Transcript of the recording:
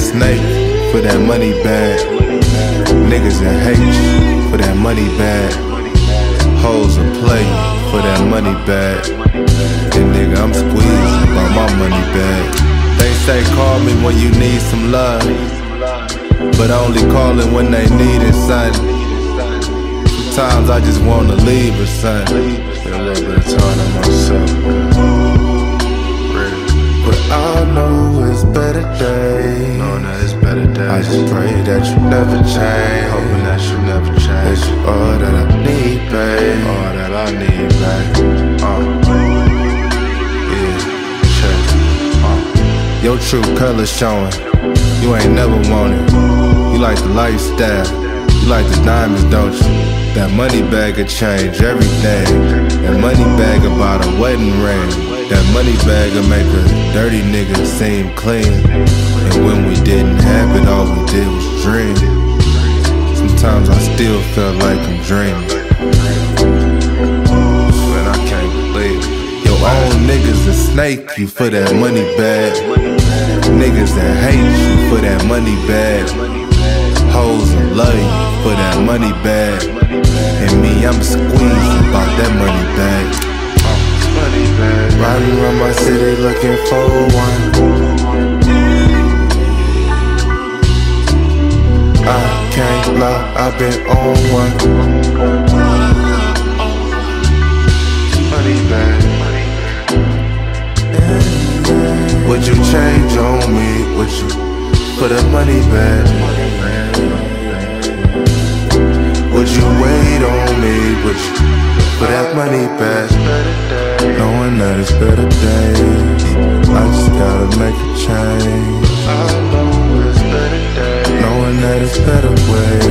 snake for that money bag. Niggas in hate for that money bag. Hoes will play for that money bag. And nigga, I'm squeezed by my money bag. They say call me when you need some love, but only callin' when they need it, son. Sometimes I just wanna leave or something. Spend a little bit of time on myself, but I know it's better days. Knowing that it's better days. I just pray that you never change. Hoping that you never change. That you all that I need, babe. All that I need, babe. Yeah, check. Your true color showing. You ain't never wanted. You like the lifestyle. You like the diamonds, don't you? That money bag'll change everything. That money bag about a wedding ring. That money bag'll make a dirty nigga seem clean. And when we didn't have it, all we did was dream. Sometimes I still feel like I'm dreaming. Man, I can't believe it. Your own niggas will snake you for that money bag. Niggas that hate you for that money bag. Hoes will love you for that money bag. And me, I'm squeezed about that money bag. Riding around my city looking for one. I can't lie, I've been on one. Money bag. Would you change on me? Would you put a money bag? Would you wait on me? Would you put that money back? Knowing that it's better days, I just gotta make a change. Knowing that it's better ways.